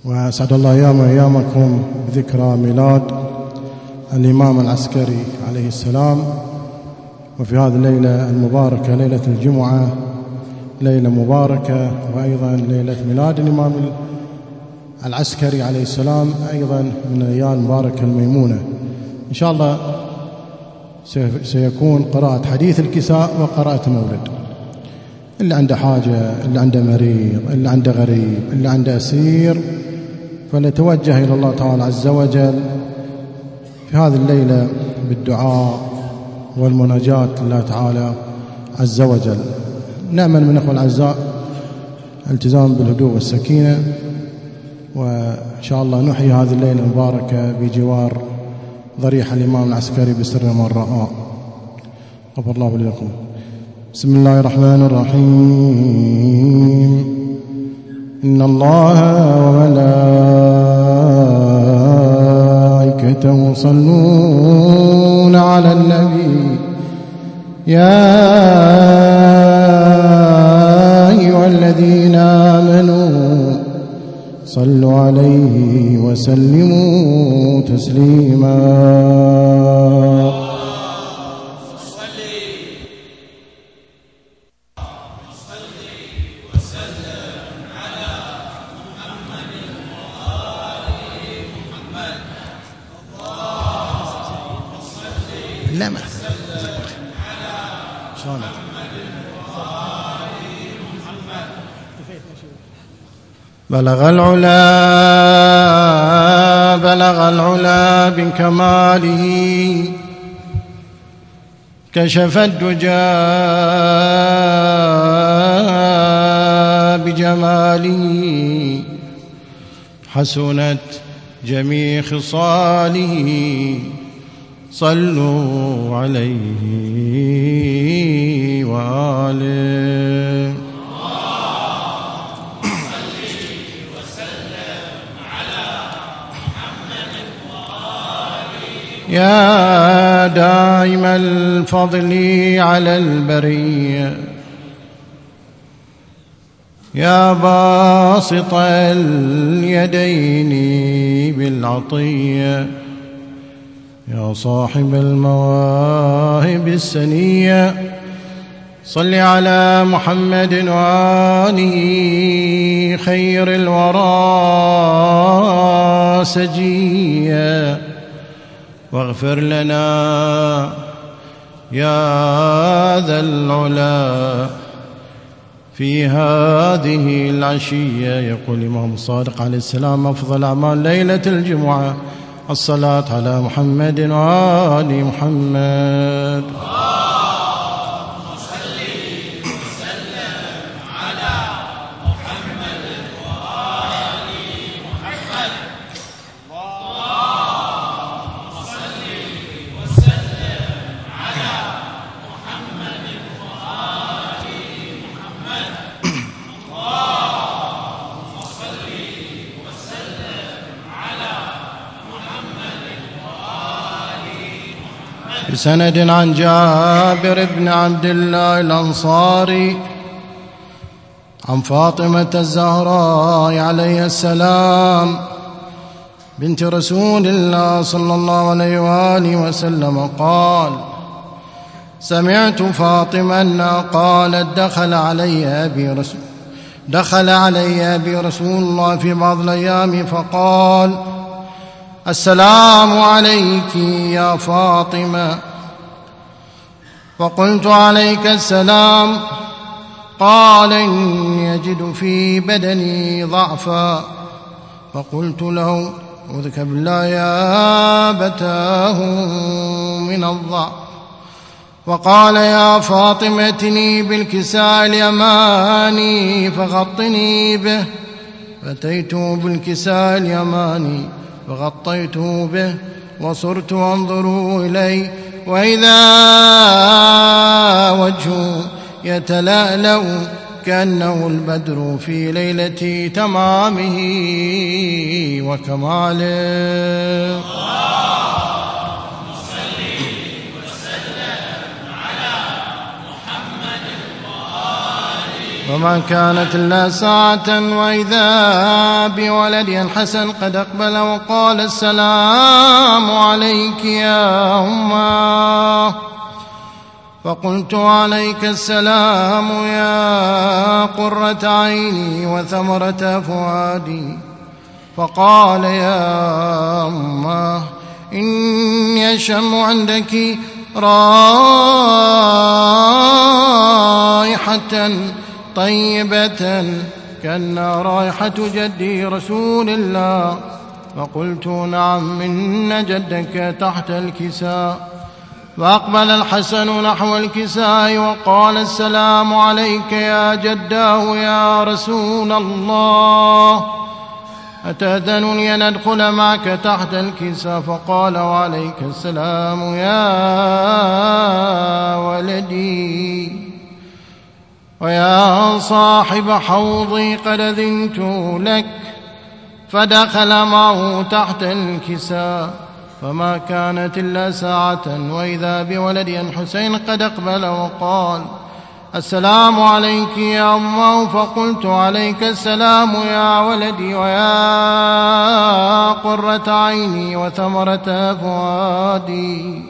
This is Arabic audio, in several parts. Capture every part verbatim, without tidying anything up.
وأسعد الله أيامي وأيامكم بذكرى ميلاد الإمام العسكري عليه السلام. وفي هذه الليلة المباركة ليلة الجمعة ليلة مباركة، وأيضا ليلة ميلاد الإمام العسكري عليه السلام أيضا من الأيام المباركة الميمونة. إن شاء الله سيكون قراءة حديث الكساء وقراءة مولد. اللي عنده حاجة، اللي عنده مريض، اللي عنده غريب، اللي عنده أسير، فليتوجه إلى الله تعالى عز وجل في هذه الليلة بالدعاء والمناجاة لله تعالى عز وجل. نأمل من أخوة الأعزاء الالتزام بالهدوء والسكينة، وإن شاء الله نحيي هذه الليلة المباركة بجوار ضريح الإمام العسكري بسر والرخاء. غفر الله لي ولكم. بسم الله الرحمن الرحيم. إن الله وملائكته يصلون على النبي يا أيها الذين آمنوا صلوا عليه وسلموا تسليما. بلغ العلا بلغ العلا بكماله، كشف الدجى بجماله، حسنت جميع خصاله، صلوا عليه وآله. يا دائم الفضل على البرية، يا باسط اليدين بالعطية، يا صاحب المواهب السنية، صل على محمد وآله خير الورى سجيا، واغفر لنا يا ذا العلا في هذه العشية. يقول الإمام الصادق عليه السلام: أفضل أعمال ليلة الجمعة الصلاة على محمد وآل محمد. بسند عن جابر بن عبد الله الأنصاري عن فاطمة الزهراء عليه السلام بنت رسول الله صلى الله عليه وآله وسلم قال: سمعت فاطمة أنها قالت: دخل علي أبي رسول دخل علي أبي رسول الله في بعض الأيام فقال: السلام عليك يا فاطمة. فقلت: عليك السلام. قال: إني يجد في بدني ضعفا. فقلت له: أعوذك بالله يا أبتاه من الضعف. فقال: يا فاطمة ائتني بالكساء اليماني فغطني به. فأتيته بالكساء اليماني فغطيته به، وصرت أنظر إليه وإذا وجهه يتلألأ كأنه البدر في ليلة تمامه وكماله. وما كانت إلا ساعة وإذا بولدي الحسن قد أقبل وقال السلام عليك يا أمه، فقلت عليك السلام يا قرة عيني وثمرة فؤادي، فقال يا أمه إني أشم عندك رائحة طيبة كأنها رائحة جدي رسول الله، فقلت نعم إن جدك تحت الكساء. فأقبل الحسن نحو الكساء وقال السلام عليك يا جداه يا رسول الله، أتأذنني أن أدخل معك تحت الكساء؟ فقال وعليك السلام يا ولدي، ويا صاحب حوضي قد أذنت لك. فدخل معه تحت الكساء، فما كانت إلا ساعة وإذا بولدي الحسين قد أقبل وقال السلام عليك يا أمه، فقلت عليك السلام يا ولدي ويا قرة عيني وثمرة فؤادي.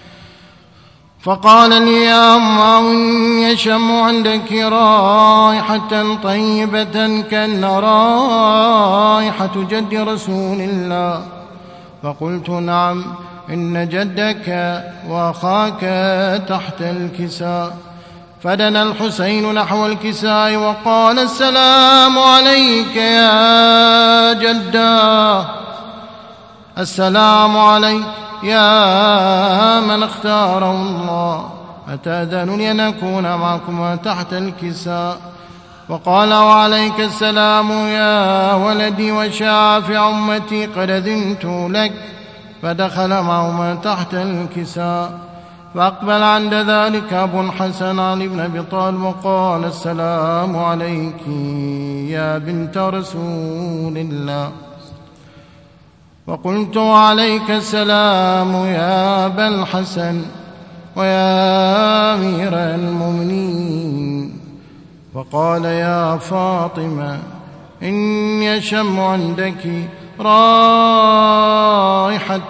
فقال لي يا أمه إني أشم عندك رائحة طيبة كأن رائحة جد رسول الله، فقلت نعم إن جدك وأخاك تحت الكساء. فدنا الحسين نحو الكساء وقال السلام عليك يا جداه، السلام عليك يا من اختاره الله، أتأذنني أن أكون معكما تحت الكساء؟ وقال وعليك السلام يا ولدي وشافع أمتي قد أذنت لك. فدخل معهما تحت الكساء. فأقبل عند ذلك أبو الحسن علي بن أبي طالب وقال السلام عليك يا بنت رسول الله، وقلت عليك السلام يا أبا الحسن ويا أمير المؤمنين. فقال يا فاطمة إني أشم عندك رائحة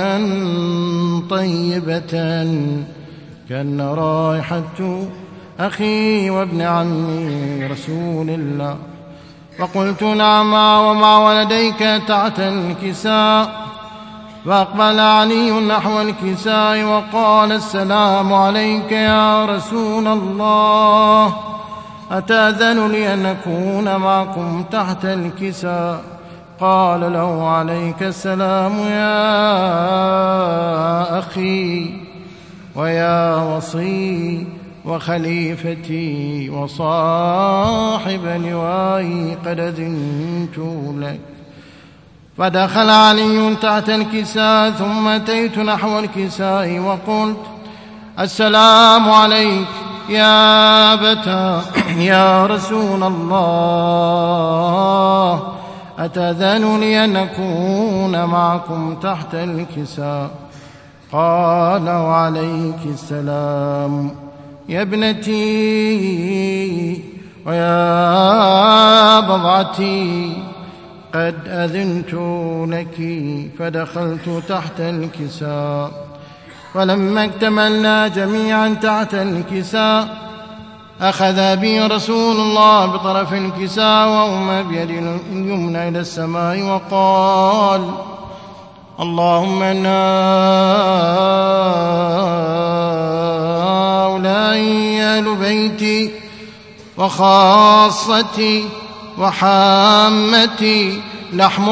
طيبة كأن رائحة أخي وابن عمي رسول الله. فقلت نعم ومع ولديك تحت الكساء. فأقبل علي نحو الكساء وقال السلام عليك يا رسول الله، أتأذن لي أن أكون معكم تحت الكساء؟ قال له عليك السلام يا أخي ويا وصي وخليفتي وصاحب لوائي قد أذنت لك. فدخل علي تحت الكساء ثم أتيت نحو الكساء وقلت السلام عليك يا أبتا يا رسول الله، أتأذن لي أن أكون معكم تحت الكساء؟ قال وعليك السلام يا ابنتي ويا بضعتي قد أذنت لك. فدخلت تحت الكساء. فلما اكتملنا جميعا تحت الكساء أخذ بي رسول الله بطرف الكساء وأمى بيد اليمنى إلى السماء وقال اللهم إن هؤلاء أهل بيتي وخاصتي وحامتي، لحم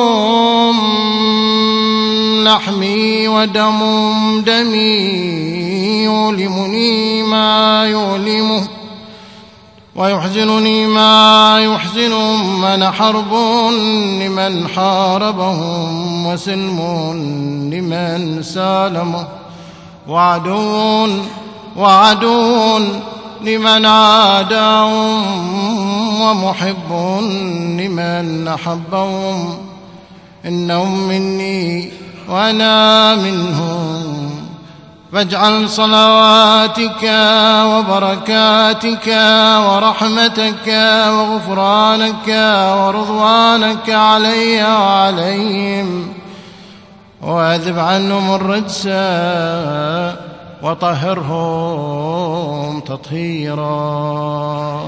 لحمي ودم دمي، يؤلمني ما يؤلمه ويحزنني ما يحزنهم، أنا حرب لمن حاربهم وسلم لمن سالمه، وعدو وعدو لمن عاداهم، ومحب لمن أحبهم. إنهم مني وأنا منهم، فاجعل صلواتك وبركاتك ورحمتك وغفرانك ورضوانك علي وعليهم، وأذب عنهم الرجس وطهرهم تطهيرا.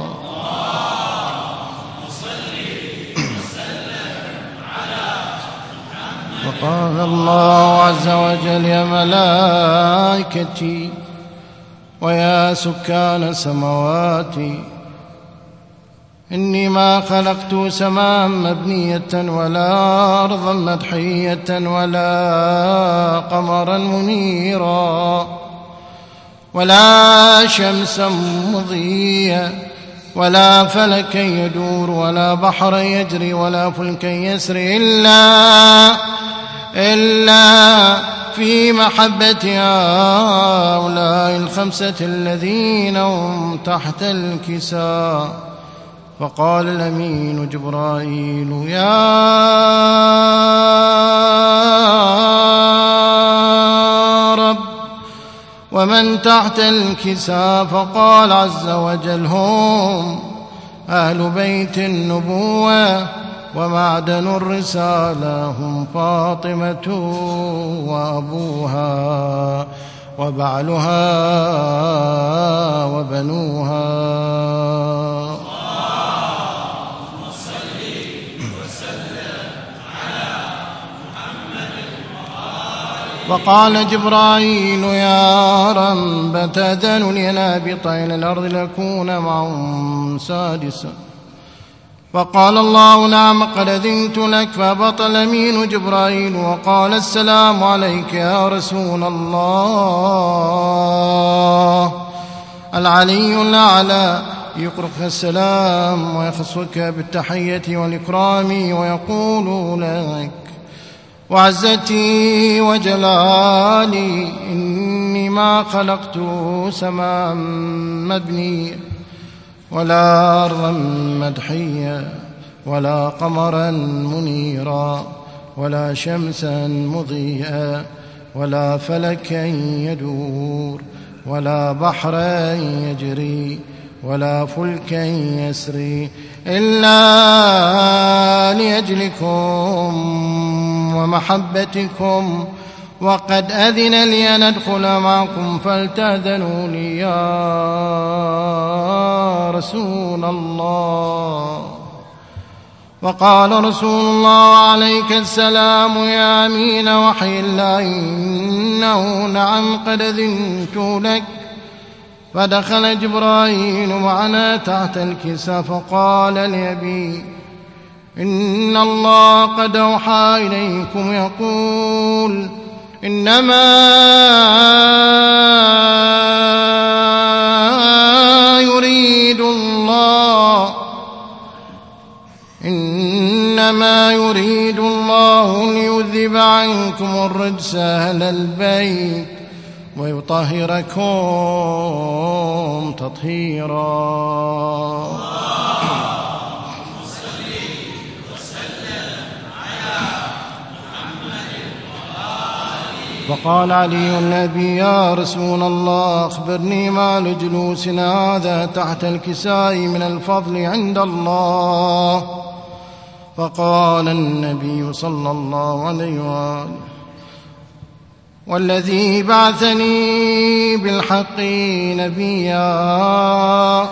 وقال الله عز وجل: يا ملائكتي ويا سكان سماواتي، إني ما خلقت سماء مبنية ولا أرضا مدحية ولا قمرا منيرا ولا شمسا مضيا ولا فلكا يدور ولا بحرا يجري ولا فلكا يسري إلا إلا في محبة هؤلاء الخمسة الذين هم تحت الكساء. فقال الأمين جبرائيل: يا رب، ومن تحت الكساء؟ فقال عز وجل: هم أهل بيت النبوة ومعدن الرسالة، هم فاطمة وأبوها وبعلها وبنوها. وقال جبرائيل: يا رب، تأذن لينابط إلى الأرض لأكون معهم سادسا. فقال الله: نعم، قد أذنت لك. فبطل الأمين جبرائيل وقال: السلام عليك يا رسول الله. العلي الأعلى يقرأ السلام ويخصك بالتحية والإكرام ويقول لك: وعزتي وجلالي، إني ما خلقت سماء مبنية ولا أرضا مدحية ولا قمرا منيرا ولا شمسا مضيئا ولا فلكا يدور ولا بحرا يجري ولا فلكا يسري إلا لأجلكم ومحبتكم، وقد أذن لي أن أدخل معكم فلتأذنوا لي يا رسول الله. وقال رسول الله عليك السلام: يا أمين وحي الله، إنه نعم قد أذنت لك. فدخل جبرائيل معنا تحت الكساء فقال لأبي: إن الله قد أوحى إليكم يقول: إنما يريد الله إنما يريد الله ليذهب عنكم الرجس أهل البيت ويطهركم تطهيرا. وقال علي النبي: يا رسول الله، أخبرني ما لجلوسنا هذا تحت الكساء من الفضل عند الله. فقال النبي صلى الله عليه وآله: والذي بعثني بالحق نبيا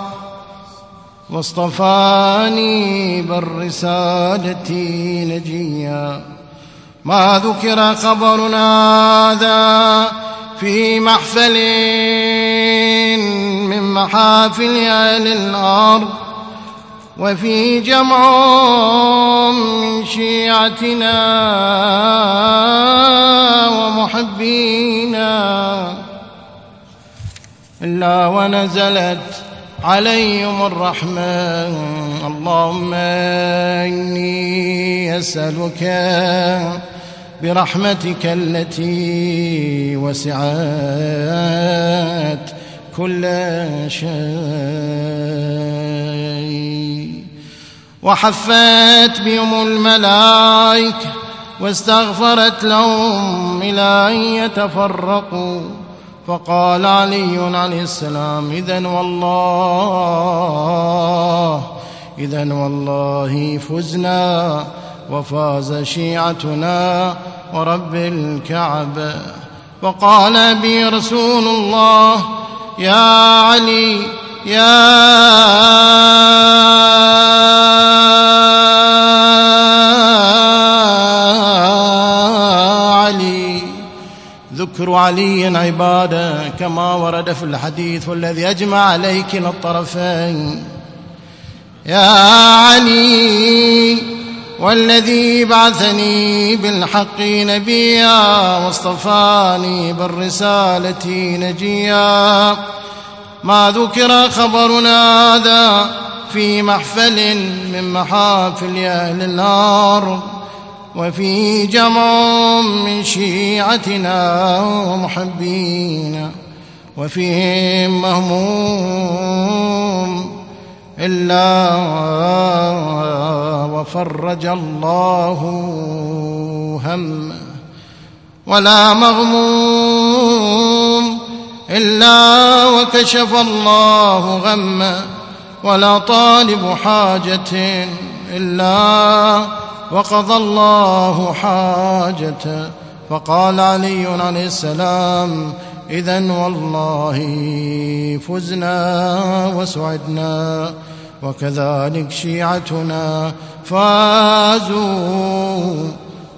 واصطفاني بالرسالة نجيا، ما ذكر خبرنا هذا في محفل من محافل أهل الأرض وفي جمع من شيعتنا ومحبينا إلا ونزلت عليهم الرحمة. اللهم إني أسألك برحمتك التي وسعت كل شيء وحفت بهم الملائكة واستغفرت لهم إلى أن يتفرقوا، فقال علي عليه السلام: إذن والله إذن والله فزنا وفاز شيعتنا ورب الكعبة. فقال بي رسول الله: يا علي يا علي، ذكر علي عبادة كما ورد في الحديث والذي أجمع عليه كلا الطرفين. يا علي والذي بعثني بالحق نبيا واصطفاني بالرسالة نجيا، ما ذكر خبرنا هذا في محفل من محافل أهل النار، وفي جمع من شيعتنا ومحبينا، وفيهم مهموم إلا وفرج الله همه، ولا مغموم إلا وكشف الله غمه، ولا طالب حاجة إلا وقضى الله حاجته. فقال علي عليه السلام: إذن والله فزنا وسعدنا، وكذلك شيعتنا فازوا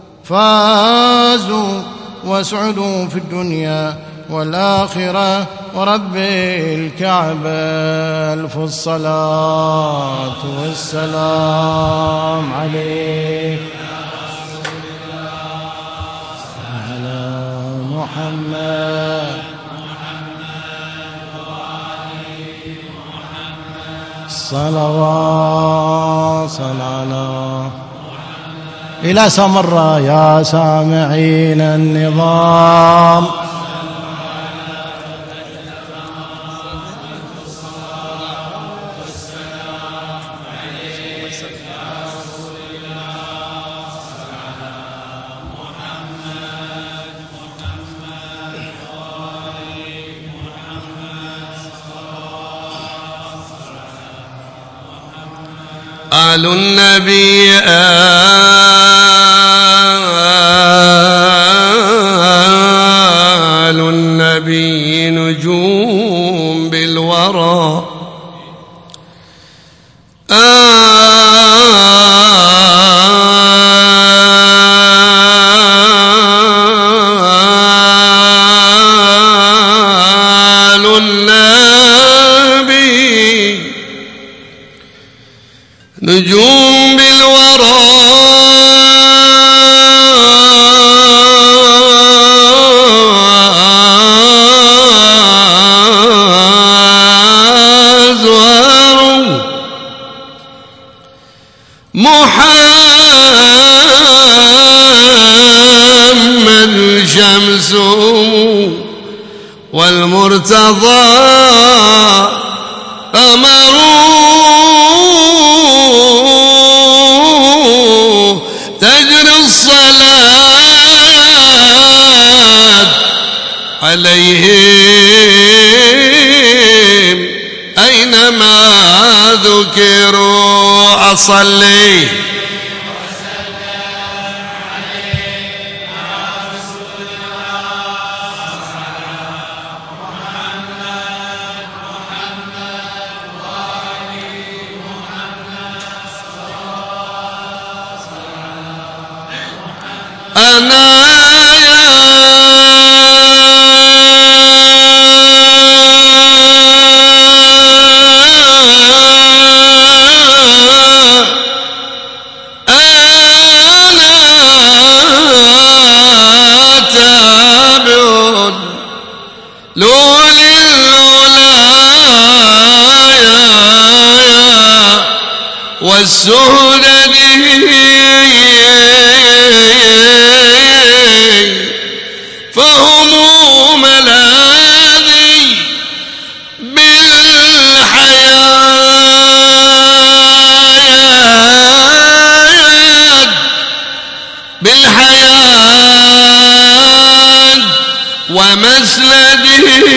فازوا وسعدوا في الدنيا والآخرة، ورب الكعبة ألف الصلاة والسلام عليك على محمد صلوات على إلى سمرة يا سامعين النظام. آل النبي آل النبي نجوم بالورى، آل النبي نجوم بالورى، أزوار محمد شمس والمرتضى قمر، تجري الصلاة عليهم أينما ذكروا. أصلي أنا والسهد فهم ملاذي بالحياة بالحياة ومسلدي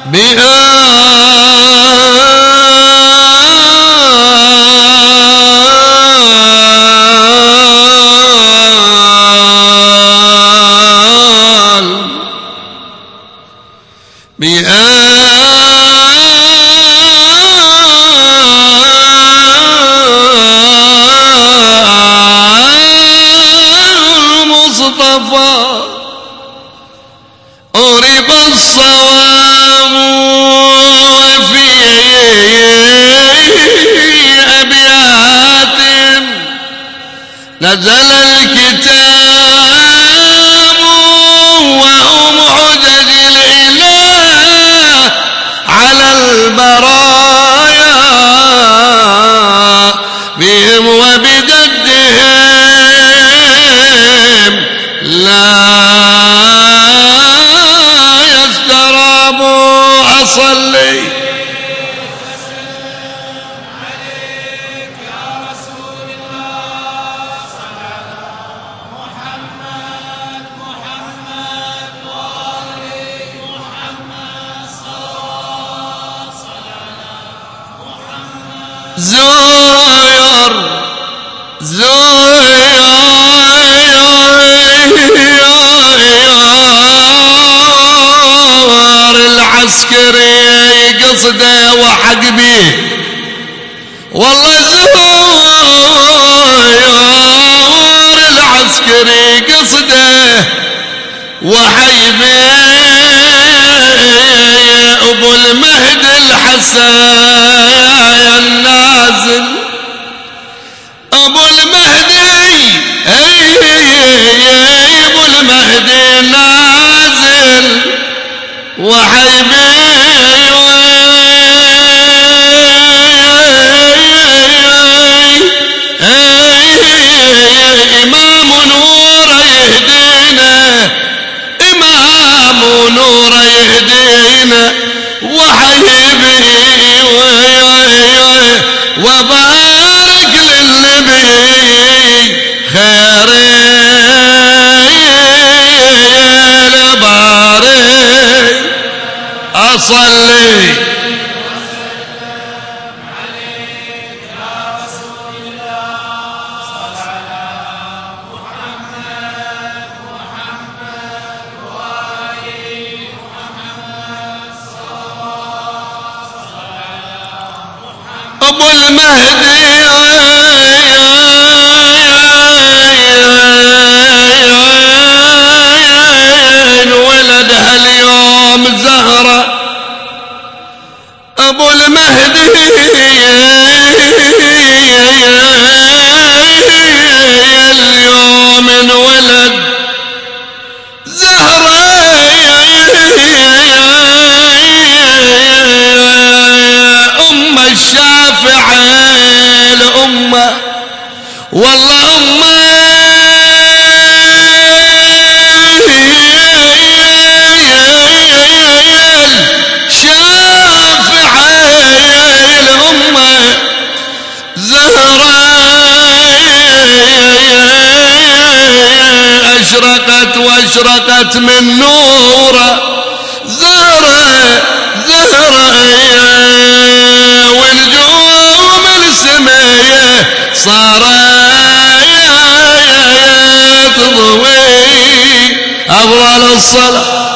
أورب الصواب وفي أبيات نزل الكتاب وهم حجج الإله على البرايا بهم وبجدهم لا يستراب. أصلي عليك يا رسول الله صل على محمد محمد وآل محمد صلوات صل على محمد. زور زور العسكري قصده وحق بيه والله زور العسكري قصده وحي بيه ابو المهدي الحسن نازل ابو المهدي ابو المهدي نازل وحيبي إمام نور يهدينا إمام نور يهدينا وحيبي وبارك للنبي خيري أصلي عليك يا رسول الله صل على محمد محمد وآل محمد صلوات صل على محمد. أبو المهدي ولدها اليوم زهرة أبو المهدي اليوم انولد زهرة أم الشافعة الأمة والله أمة أشرقت وأشرقت من نوره زهرة زهرة ونجوم السماية صارت تضوي أفضل الصلاة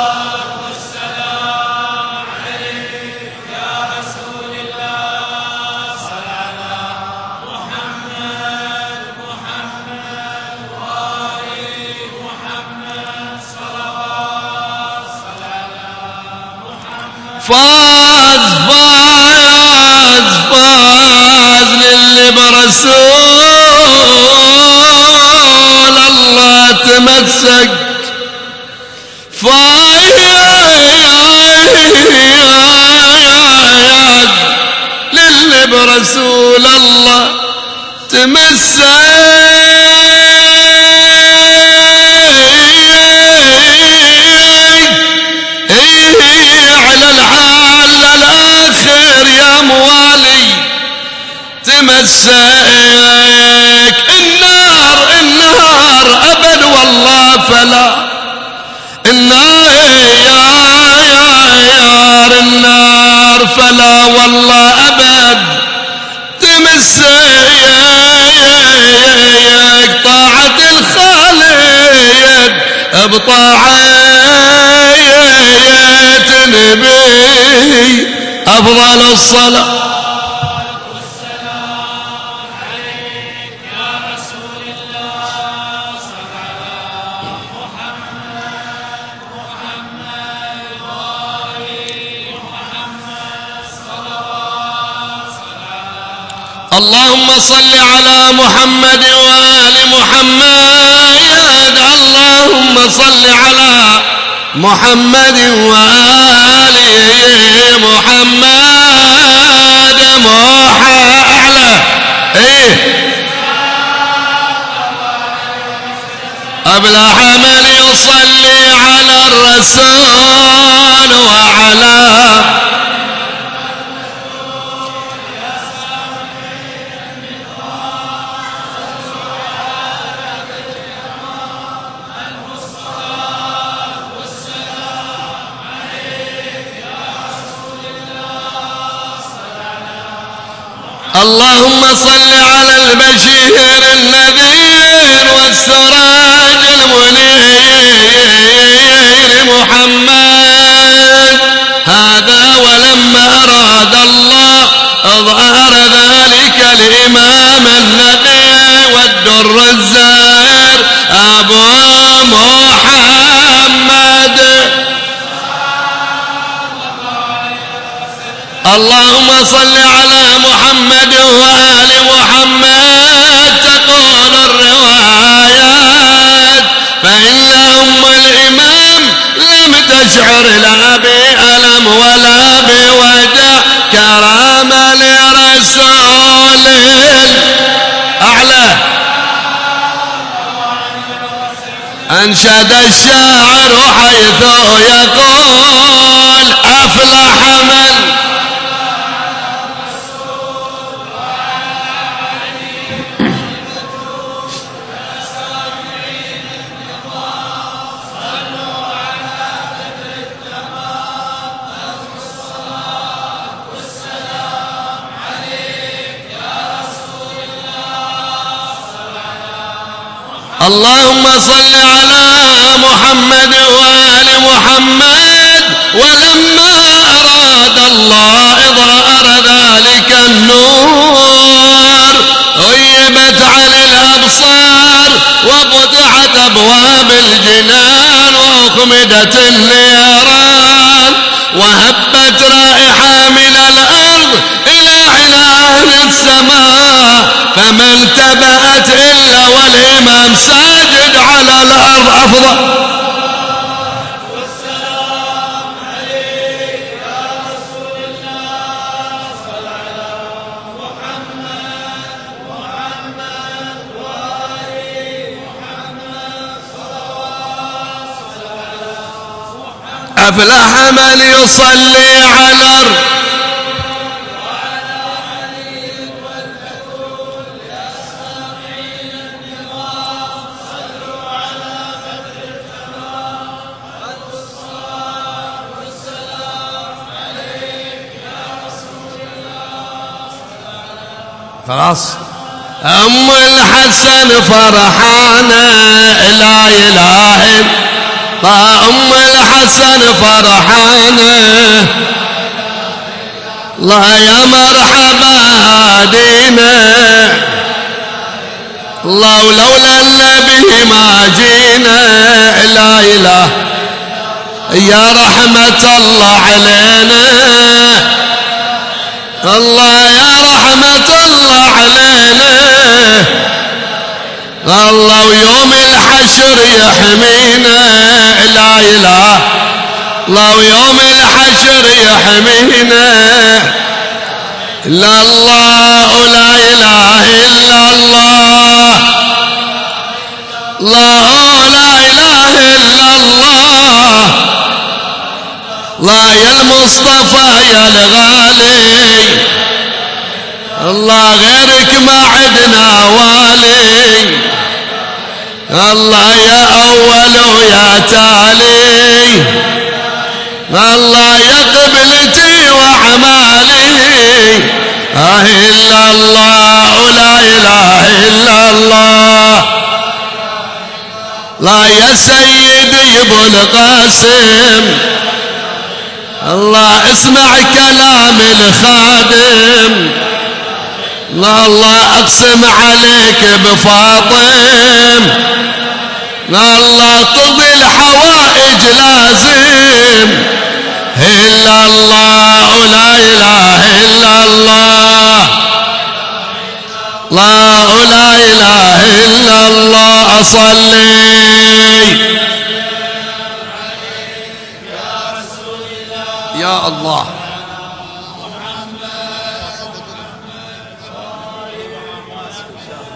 فاز فاز فاز للي برسول الله تمسك فاز للي برسول الله تمسك تمسك النار النار أبد والله فلا النار والله أبد تمسيك طاعة الخالق بطاعة نبي أفضل الصلاة. اللهم صل على محمد وآل محمد. اللهم صل على محمد وآل محمد. موحى أعلى إيه أبلح من يصلي على الرسول وعلى اللهم صل على البشير النذير والسراج المنير محمد هذا. ولما أراد الله أظهر ذلك الإمام النقي والدر الزاهر أبو محمد. اللهم صل على محمد وآل محمد. تقول الروايات فإن أم الإمام لم تشعر لا بألم ولا بوجع كرام لرسول أعلى. أنشد الشاعر حيث يقول أفلح من اللهم صل على محمد وآل محمد. ولما أراد الله إظهار ذلك النور غيبت عن الأبصار وفتحت أبواب الجنان وأخمدت النيران وهبت رائحة من الأرض إلى عنان السماء فما التبأت إلا والإمام ساجد على الأرض أفضل. والسلام عليك يا رسول الله. صل على محمد محمد وآل محمد صلوات. صل على محمد. أفلح من يصلي على الأرض خلاص. أم الحسن فرحانة لا إله إلا أم الحسن فرحانة لا يا مرحبا هادينا الله ولولا النبي ما جينا لا إله يا رحمة الله علينا الله يا رحمة الله علينا الله ويوم الحشر يحمينا لا إله الله ويوم الحشر يحمينا لا الله لا إله إلا الله لا لا إله إلا الله لا يا المصطفى يا الغالي الله غيرك ما عدنا والي الله يا أول ويا تالي الله يا قبلتي وأعمالي إله إلا الله لا إله إلا الله لا يا سيدي ابو القاسم الله اسمع كلام الخادم لا الله اقسم عليك بفاطم لا الله تقضي الحوائج لازم إلا الله لا إله إلا الله لا لا إله إلا الله أصلي يا الله